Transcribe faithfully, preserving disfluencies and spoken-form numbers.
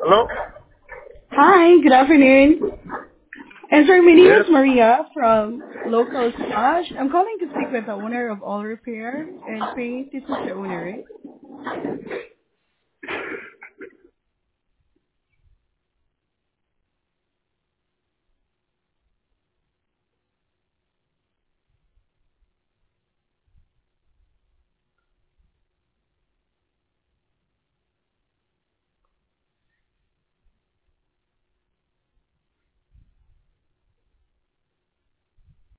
Hello? Hi, good afternoon. And sir, my name Yes. is Maria from Local Slash. I'm calling to speak with the owner of All Repair and Paint. This is the owner, right?